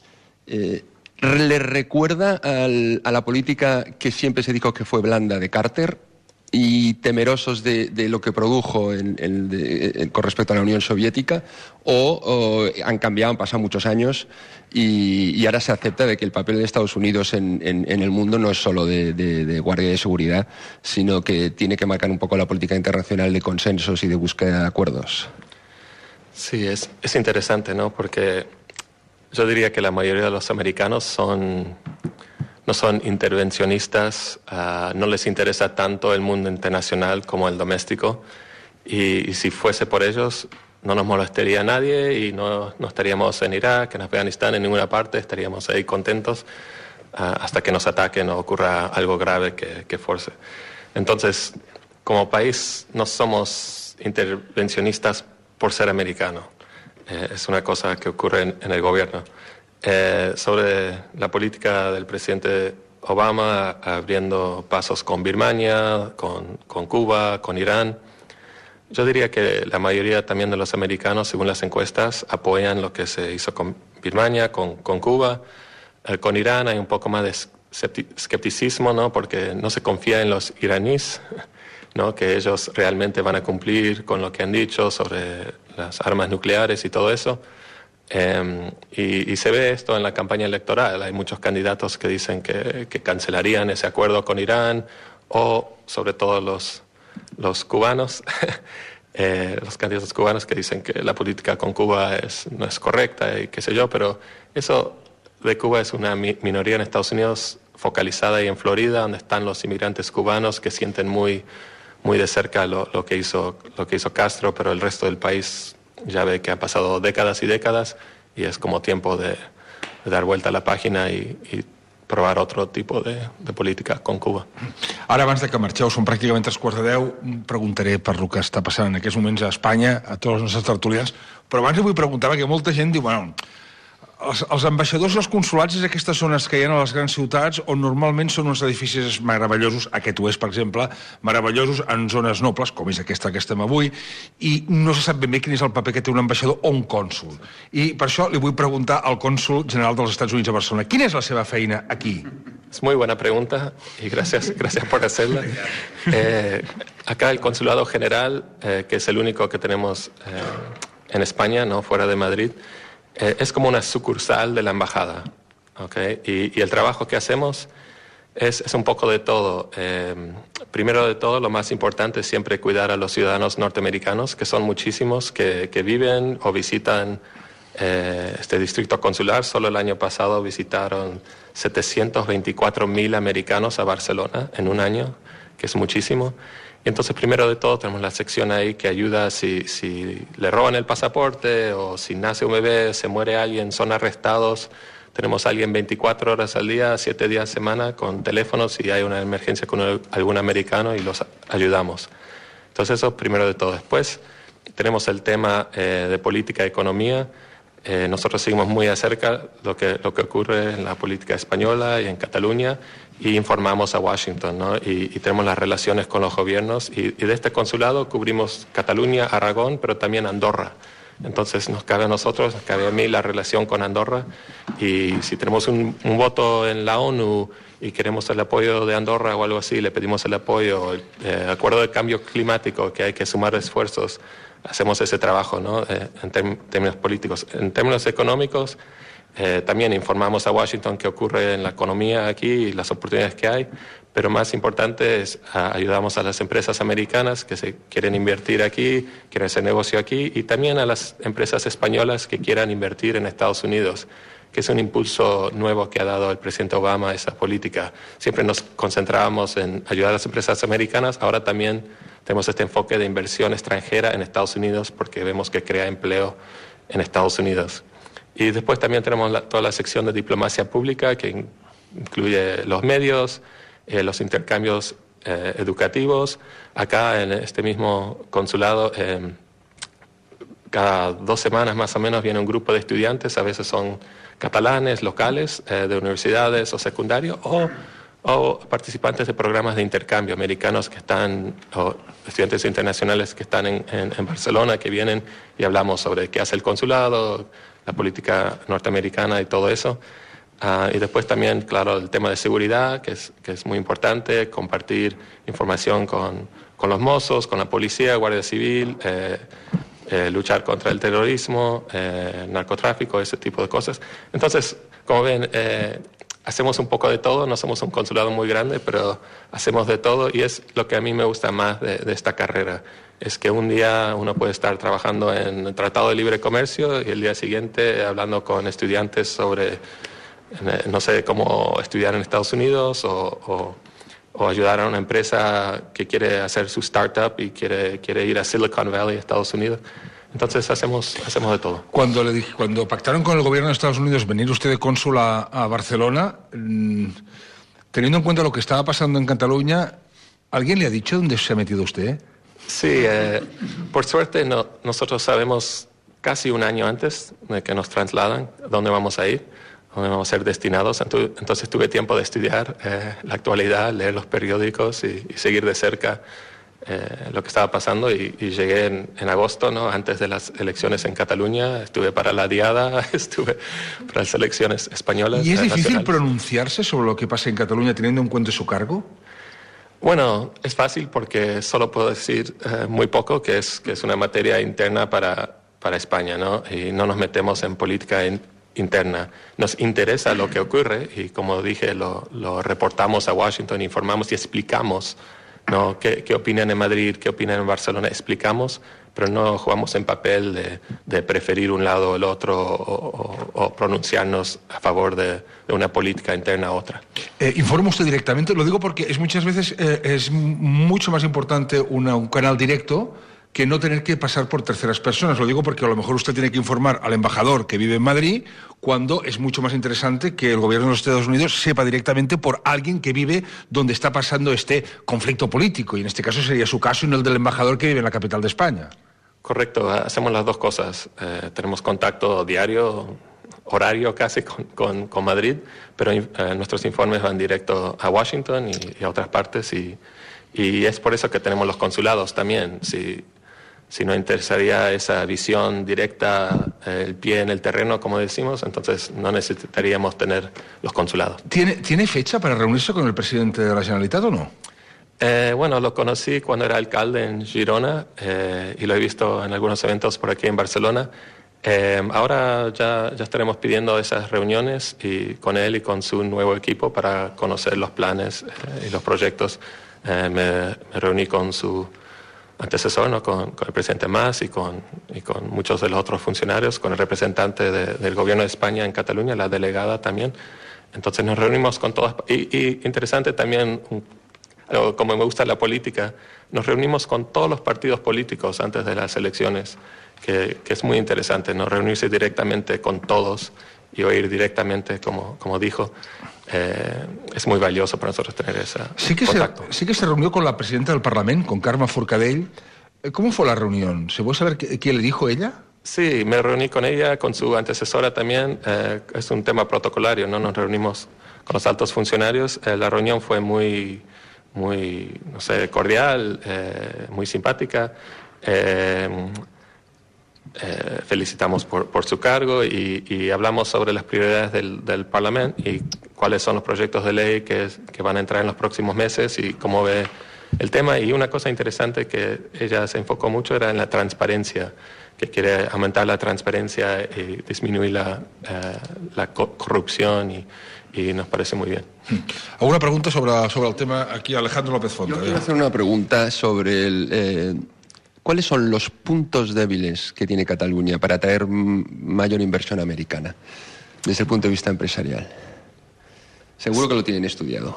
eh, les recuerda al, a la política que siempre se dijo que fue blanda de Carter y temerosos de, de lo que produjo en, en, de, en, con respecto a la Unión Soviética, o, o han cambiado, han pasado muchos años y, y ahora se acepta de que el papel de Estados Unidos en, en, en el mundo no es solo de, de, de guardia de seguridad, sino que tiene que marcar un poco la política internacional de consensos y de búsqueda de acuerdos. Sí, es, es interesante, ¿no? Porque yo diría que la mayoría de los americanos son... no son intervencionistas, uh, no les interesa tanto el mundo internacional como el doméstico, y, y si fuese por ellos no nos molestaría a nadie y no, no estaríamos en Irak, en Afganistán, en ninguna parte, estaríamos ahí contentos uh, hasta que nos ataquen o ocurra algo grave que, que force. Entonces, como país no somos intervencionistas por ser americano, eh, es una cosa que ocurre en, en el gobierno. Eh, sobre la política del presidente Obama, abriendo pasos con Birmania, con, con Cuba, con Irán. Yo diría que la mayoría también de los americanos, según las encuestas, apoyan lo que se hizo con Birmania, con, con Cuba. Eh, con Irán hay un poco más de escepticismo, ¿no? Porque no se confía en los iraníes, ¿no? Que ellos realmente van a cumplir con lo que han dicho sobre las armas nucleares y todo eso. Eh, y, y se ve esto en la campaña electoral. Hay muchos candidatos que dicen que, que cancelarían ese acuerdo con Irán, o sobre todo los, los cubanos, eh, los candidatos cubanos que dicen que la política con Cuba es, no es correcta y qué sé yo, pero eso de Cuba es una mi- minoría en Estados Unidos, focalizada ahí en Florida, donde están los inmigrantes cubanos que sienten muy, muy de cerca lo, lo, que hizo, lo que hizo Castro, pero el resto del país ya ve que ha pasado décadas y décadas y es como tiempo de, de dar vuelta a la página y, y provar otro tipo de, de política con Cuba. Ara, abans de que marxeu, són pràcticament tres quarts de deu, preguntaré per el que està passant en aquests moments a Espanya, a tots els nostres tertulians, però abans li vull preguntar, perquè molta gent diu, bueno, els, els ambaixadors i els consulats és aquestes zones que hi ha a les grans ciutats on normalment són uns edificis meravellosos, aquest ho és, per exemple, meravellosos en zones nobles, com és aquesta que estem avui, i no se sap ben bé quin és el paper que té un ambaixador o un cònsul. I per això li vull preguntar al cònsul general dels Estats Units a Barcelona, quina és la seva feina aquí? Es muy buena pregunta y gracias, gracias por hacerla. Eh, acá el Consulado General, eh, que es el único que tenemos eh, en España, no fuera de Madrid, eh, es como una sucursal de la embajada, ¿okay? Y, y el trabajo que hacemos es, es un poco de todo. Eh, primero de todo, lo más importante es siempre cuidar a los ciudadanos norteamericanos, que son muchísimos, que, que viven o visitan eh, este distrito consular. Solo el año pasado visitaron setecientos veinticuatro mil americanos a Barcelona en un año, que es muchísimo. Y entonces, primero de todo, tenemos la sección ahí que ayuda si, si le roban el pasaporte o si nace un bebé, se muere alguien, son arrestados. Tenemos a alguien veinticuatro horas al día, siete días a semana, con teléfonos si hay una emergencia con algún americano y los ayudamos. Entonces, eso primero de todo. Después, tenemos el tema eh, de política y economía. Eh, nosotros seguimos muy de cerca lo que, lo que ocurre en la política española y en Cataluña y informamos a Washington, ¿no? Y, y tenemos las relaciones con los gobiernos y, y de este consulado cubrimos Cataluña, Aragón, pero también Andorra. Entonces nos cabe a nosotros, nos cabe a mí la relación con Andorra y si tenemos un, un voto en la ONU y queremos el apoyo de Andorra o algo así, le pedimos el apoyo, el eh, acuerdo de cambio climático, que hay que sumar esfuerzos, hacemos ese trabajo, ¿no? Eh, en tem- términos políticos. En términos económicos, eh, también informamos a Washington qué ocurre en la economía aquí y las oportunidades que hay, pero más importante es a, ayudamos a las empresas americanas que se quieren invertir aquí, quieren hacer negocio aquí, y también a las empresas españolas que quieran invertir en Estados Unidos, que es un impulso nuevo que ha dado el presidente Obama a esa política. Siempre nos concentrábamos en ayudar a las empresas americanas, ahora también tenemos este enfoque de inversión extranjera en Estados Unidos porque vemos que crea empleo en Estados Unidos. Y después también tenemos la, toda la sección de diplomacia pública que in, incluye los medios, eh, los intercambios eh, educativos. Acá en este mismo consulado, eh, cada dos semanas más o menos viene un grupo de estudiantes, a veces son catalanes, locales, eh, de universidades o secundarios, o, o participantes de programas de intercambio americanos que están, o estudiantes internacionales que están en, en, en Barcelona, que vienen y hablamos sobre qué hace el consulado, la política norteamericana y todo eso. Uh, y después también, claro, el tema de seguridad, que es, que es muy importante, compartir información con, con los mozos, con la policía, Guardia Civil, eh, eh, luchar contra el terrorismo, eh, narcotráfico, ese tipo de cosas. Entonces, como ven, eh, hacemos un poco de todo, no somos un consulado muy grande, pero hacemos de todo y es lo que a mí me gusta más de, de esta carrera. Es que un día uno puede estar trabajando en el Tratado de Libre Comercio y el día siguiente hablando con estudiantes sobre, no sé, cómo estudiar en Estados Unidos o, o, o ayudar a una empresa que quiere hacer su startup y quiere, quiere ir a Silicon Valley, Estados Unidos. Entonces hacemos, hacemos de todo. Cuando, le dije, cuando pactaron con el gobierno de Estados Unidos venir usted de cónsul a, a Barcelona, mmm, teniendo en cuenta lo que estaba pasando en Cataluña, ¿alguien le ha dicho dónde se ha metido usted? Sí, eh, por suerte no, nosotros sabemos casi un año antes de que nos trasladan, dónde vamos a ir, dónde vamos a ser destinados. Entonces tuve tiempo de estudiar eh, la actualidad, leer los periódicos y, y seguir de cerca eh, lo que estaba pasando. Y, y llegué en, en agosto, ¿no? Antes de las elecciones en Cataluña. Estuve para la Diada, estuve para las elecciones españolas. ¿Y es eh, difícil nacionales. pronunciarse sobre lo que pasa en Cataluña teniendo en cuenta su cargo? Bueno, es fácil porque solo puedo decir eh, muy poco, que es, que es una materia interna para, para España, ¿no? Y no nos metemos en política in, interna. Nos interesa lo que ocurre y, como dije, lo, lo reportamos a Washington, informamos y explicamos, ¿no? ¿Qué, qué opinan en Madrid, qué opinan en Barcelona? Explicamos, pero no jugamos en papel de, de preferir un lado o el otro o, o, o pronunciarnos a favor de, de una política interna a otra. Eh, ¿Informa usted directamente? Lo digo porque es muchas veces eh, es mucho más importante una, un canal directo que no tener que pasar por terceras personas. Lo digo porque a lo mejor usted tiene que informar al embajador que vive en Madrid, cuando es mucho más interesante que el gobierno de los Estados Unidos sepa directamente por alguien que vive donde está pasando este conflicto político, y en este caso sería su caso y no el del embajador que vive en la capital de España. Correcto, hacemos las dos cosas. Eh, tenemos contacto diario, horario casi con, con, con Madrid, pero eh, nuestros informes van directo a Washington y, y a otras partes, y, y es por eso que tenemos los consulados también. Si, si no interesaría esa visión directa, eh, el pie en el terreno, como decimos, entonces no necesitaríamos tener los consulados. ¿Tiene, ¿tiene fecha para reunirse con el presidente de la Generalitat o no? Eh, bueno, lo conocí cuando era alcalde en Girona eh, y lo he visto en algunos eventos por aquí en Barcelona. Eh, ahora ya, ya estaremos pidiendo esas reuniones y con él y con su nuevo equipo para conocer los planes eh, y los proyectos. Eh, me, me reuní con su antecesor, ¿no? con, con el presidente Mas y con, y con muchos de los otros funcionarios, con el representante de, del gobierno de España en Cataluña, la delegada también. Entonces nos reunimos con todas. Y, y interesante también, como me gusta la política, nos reunimos con todos los partidos políticos antes de las elecciones, que, que es muy interesante, ¿no? Reunirse directamente con todos y oír directamente, como, como dijo, eh, es muy valioso para nosotros tener ese sí que contacto. Se, sí que se reunió con la presidenta del Parlamento, con Carme Forcadell. ¿Cómo fue la reunión? ¿Se puede saber qué, qué le dijo ella? Sí, me reuní con ella, con su antecesora también. Eh, es un tema protocolario, ¿no? Nos reunimos con los altos funcionarios. Eh, la reunión fue muy, muy, no sé, cordial, eh, muy simpática. Eh, eh, felicitamos por, por su cargo y, y hablamos sobre las prioridades del, del Parlamento y cuáles son los proyectos de ley que, es, que van a entrar en los próximos meses y cómo ve el tema. Y una cosa interesante que ella se enfocó mucho era en la transparencia, que quiere aumentar la transparencia y disminuir la, eh, la corrupción y, y nos parece muy bien. ¿Alguna pregunta sobre, sobre el tema aquí, Alejandro López Fonta? Yo quiero hacer una pregunta sobre el, eh, cuáles son los puntos débiles que tiene Cataluña para atraer mayor inversión americana desde el punto de vista empresarial. Seguro que lo tienen estudiado.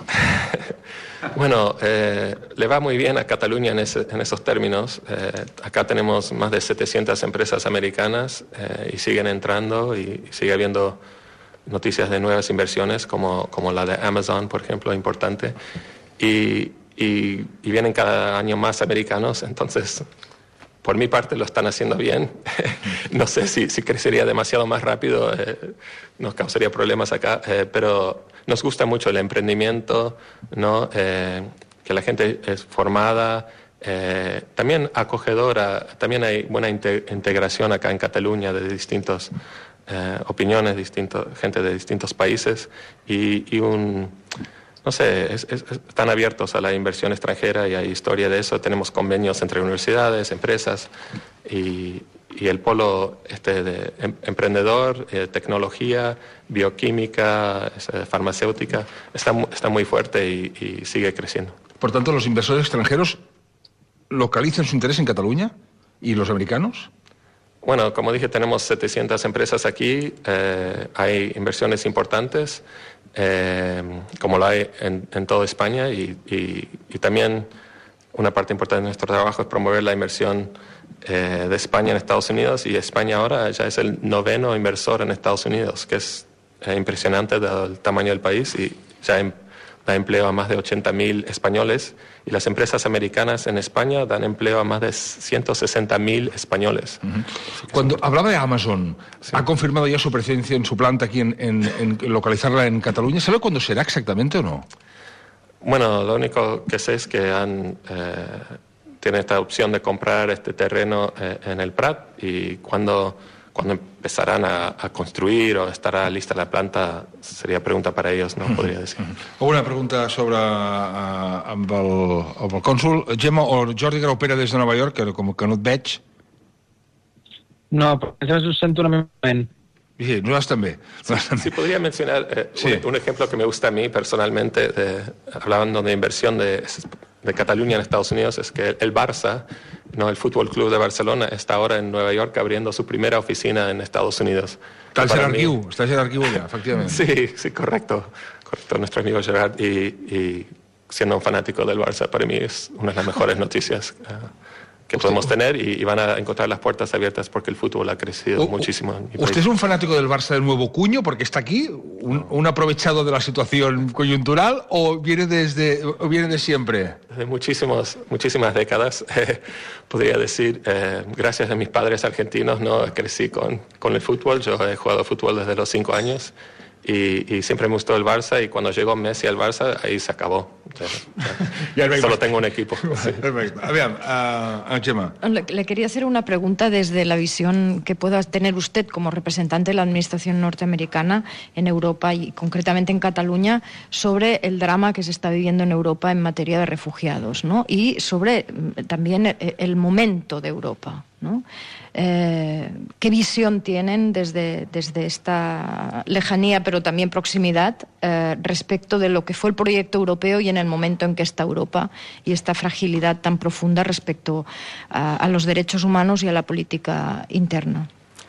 Bueno, eh, le va muy bien a Cataluña en, ese, en esos términos. Eh, acá tenemos más de setecientas empresas americanas eh, y siguen entrando y, y sigue habiendo noticias de nuevas inversiones como, como la de Amazon, por ejemplo, importante. Y, y, y vienen cada año más americanos, entonces, por mi parte, lo están haciendo bien. No sé si, si crecería demasiado más rápido, eh, nos causaría problemas acá, eh, pero nos gusta mucho el emprendimiento, ¿no? Eh, que la gente es formada, eh, también acogedora, también hay buena inte- integración acá en Cataluña de distintas eh, opiniones, distinto, gente de distintos países y, y un... No sé, es, es, están abiertos a la inversión extranjera y hay historia de eso. Tenemos convenios entre universidades, empresas y, y el polo este de em, emprendedor, eh, tecnología, bioquímica, eh, farmacéutica, está, está muy fuerte y, y sigue creciendo. Por tanto, ¿los inversores extranjeros localizan su interés en Cataluña y los americanos? Bueno, como dije, tenemos setecientas empresas aquí, eh, hay inversiones importantes, eh, como lo hay en, en toda España, y, y, y también una parte importante de nuestro trabajo es promover la inversión eh, de España en Estados Unidos, y España ahora ya es el noveno inversor en Estados Unidos, que es eh, impresionante dado el tamaño del país, y ya hay da empleo a más de ochenta mil españoles y las empresas americanas en España dan empleo a más de ciento sesenta mil españoles. Uh-huh. Cuando hablaba de Amazon, sí. ¿Ha confirmado ya su presencia en su planta aquí, en, en, en localizarla en Cataluña? ¿Sabe cuándo será exactamente o no? Bueno, lo único que sé es que han, eh, tienen esta opción de comprar este terreno eh, en el Prat, y cuando... Cuando empezarán a, a construir o estarà lista la planta, seria pregunta per a ells, no podria dir. Una pregunta sobre uh, amb, el, amb el cònsol. Gemma, o Jordi Graupera des de Nova York, que com que no et veig. No, però us sento una moment. Sí, nosaltres també. Sí, sí, podría mencionar eh, sí. un, un ejemplo que me gusta a mí personalmente, de, hablando de inversión de, de Cataluña en Estados Unidos, es que el Barça, no, el Fútbol Club de Barcelona, está ahora en Nueva York abriendo su primera oficina en Estados Unidos. Está el Gerard-Guiu, está el Gerard-Guiu ya, efectivamente. Sí, sí, correcto, correcto, nuestro amigo Gerard, y, y siendo un fanático del Barça, para mí es una de las mejores noticias uh, que usted, podemos tener, y, y van a encontrar las puertas abiertas porque el fútbol ha crecido uh, muchísimo. En mi ¿Usted país. es un fanático del Barça de nuevo cuño porque está aquí, un, un aprovechado de la situación coyuntural, o viene desde o viene de siempre? De muchísimos, muchísimas décadas, eh, podría decir, eh, gracias a mis padres argentinos, no crecí con, con el fútbol. Yo he jugado fútbol desde los cinco años y, y siempre me gustó el Barça, y cuando llegó Messi al Barça, ahí se acabó. Ya, ya, solo tengo un equipo. Sí. A ver, uh, Gemma. Le, le quería hacer una pregunta desde la visión que pueda tener usted como representante de la administración norteamericana en Europa y concretamente en Cataluña, sobre el drama que se está viviendo en Europa en materia de refugiados, ¿no? Y sobre también el momento de Europa, ¿no? Eh, ¿Qué visión tienen desde, desde esta lejanía, pero también proximidad, eh, respecto de lo que fue el proyecto europeo y en el momento en que está Europa, y esta fragilidad tan profunda respecto a, a los derechos humanos y a la política interna?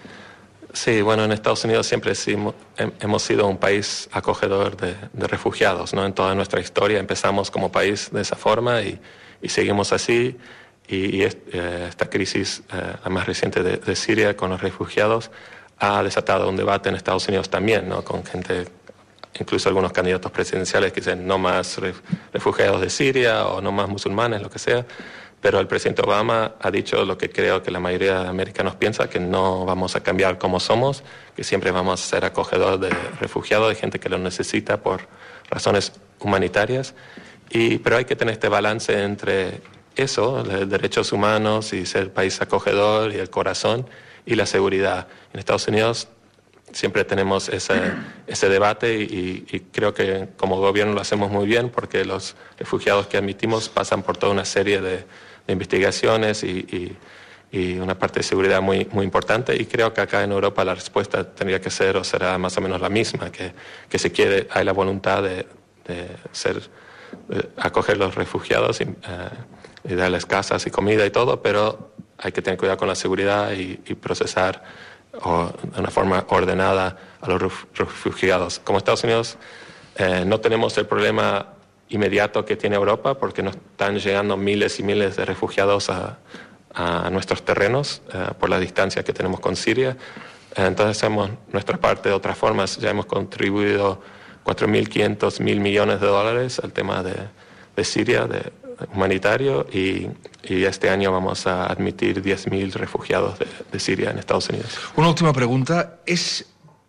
Sí, bueno, en Estados Unidos siempre sí, hemos sido un país acogedor de, de refugiados, ¿no? En toda nuestra historia empezamos como país de esa forma y, y seguimos así. Y, y eh, esta crisis, eh, la más reciente de, de Siria, con los refugiados, ha desatado un debate en Estados Unidos también, ¿no? Con gente, incluso algunos candidatos presidenciales que dicen no más refugiados de Siria o no más musulmanes, lo que sea. Pero el presidente Obama ha dicho lo que creo que la mayoría de americanos piensa, que no vamos a cambiar como somos, que siempre vamos a ser acogedores de refugiados, de gente que lo necesita por razones humanitarias. Y, pero hay que tener este balance entre eso, los derechos humanos y ser país acogedor y el corazón, y la seguridad. En Estados Unidos siempre tenemos ese, ese debate y, y creo que como gobierno lo hacemos muy bien, porque los refugiados que admitimos pasan por toda una serie de, de investigaciones y, y, y una parte de seguridad muy, muy importante, y creo que acá en Europa la respuesta tendría que ser o será más o menos la misma, que, que se quiere, hay la voluntad de, de ser, de acoger los refugiados y, uh, y darles casas y comida y todo, pero hay que tener cuidado con la seguridad y, y procesar o, de una forma ordenada a los refugiados. Como Estados Unidos eh, no tenemos el problema inmediato que tiene Europa, porque nos están llegando miles y miles de refugiados a, a nuestros terrenos eh, por la distancia que tenemos con Siria. Eh, entonces hacemos nuestra parte de otras formas. Ya hemos contribuido cuatro mil quinientos mil millones de dólares al tema de, de Siria, de humanitario, y, y este año vamos a admitir diez mil refugiados de, de Siria en Estados Unidos. Una última pregunta. Es,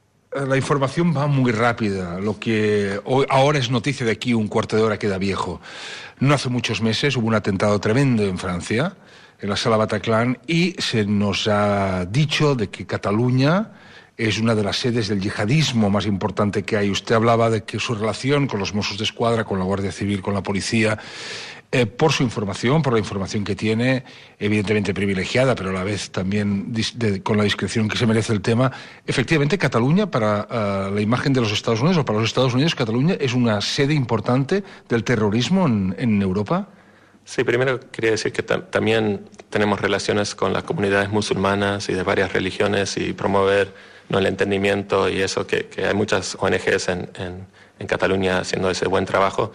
la información va muy rápida. Lo que hoy, ahora es noticia de aquí, un cuarto de hora queda viejo. No hace muchos meses hubo un atentado tremendo en Francia, en la sala Bataclan, y se nos ha dicho de que Cataluña es una de las sedes del yihadismo más importante que hay. Usted hablaba de que su relación con los Mossos d'Esquadra, con la Guardia Civil, con la policía, eh, por su información, por la información que tiene, evidentemente privilegiada, pero a la vez también de, con la discreción que se merece el tema, efectivamente Cataluña, para uh, la imagen de los Estados Unidos, o para los Estados Unidos, Cataluña es una sede importante del terrorismo en, en Europa. Sí, primero quería decir que tam también tenemos relaciones con las comunidades musulmanas y de varias religiones, y promover, ¿no?, el entendimiento y eso, que, que hay muchas O N Ges en, en, en Cataluña haciendo ese buen trabajo.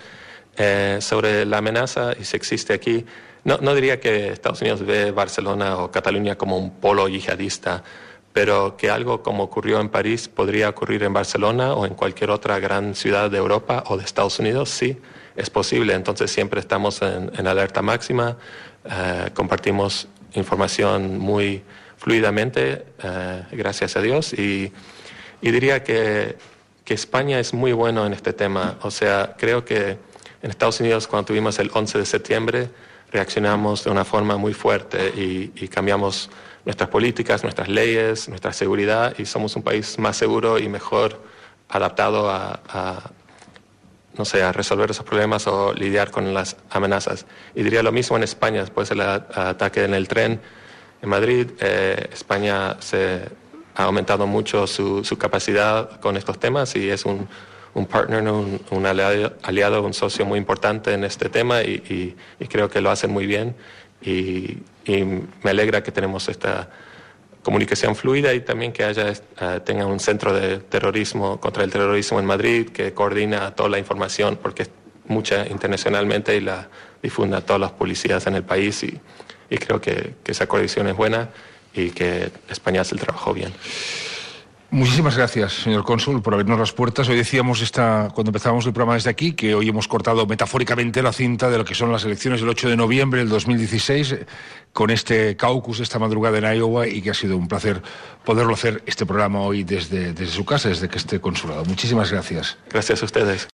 Eh, sobre la amenaza, y si existe aquí, no, no diría que Estados Unidos ve Barcelona o Cataluña como un polo yihadista, pero que algo como ocurrió en París podría ocurrir en Barcelona o en cualquier otra gran ciudad de Europa o de Estados Unidos, sí, es posible. Entonces siempre estamos en, en alerta máxima, eh, compartimos información muy fluidamente, eh, gracias a Dios, y, y diría que, que España es muy bueno en este tema. O sea, creo que en Estados Unidos, cuando tuvimos el once de septiembre, reaccionamos de una forma muy fuerte y, y cambiamos nuestras políticas, nuestras leyes, nuestra seguridad, y somos un país más seguro y mejor adaptado a, a, no sé, a resolver esos problemas o lidiar con las amenazas. Y diría lo mismo en España, después del ataque en el tren en Madrid. eh, España se ha aumentado mucho su, su capacidad con estos temas y es un, un partner, un, un aliado, aliado, un socio muy importante en este tema, y, y, y creo que lo hacen muy bien, y, y me alegra que tenemos esta comunicación fluida y también que haya uh, tenga un centro de terrorismo contra el terrorismo en Madrid que coordina toda la información, porque es mucha internacionalmente, y la difunde a todas las policías en el país, y, y creo que, que esa coordinación es buena y que España hace el trabajo bien. Muchísimas gracias, señor cónsul, por abrirnos las puertas. Hoy decíamos esta, cuando empezábamos el programa desde aquí, que hoy hemos cortado metafóricamente la cinta de lo que son las elecciones del ocho de noviembre del dos mil dieciséis, con este caucus esta madrugada en Iowa, y que ha sido un placer poderlo hacer este programa hoy desde, desde su casa, desde que esté consulado. Muchísimas gracias. Gracias a ustedes.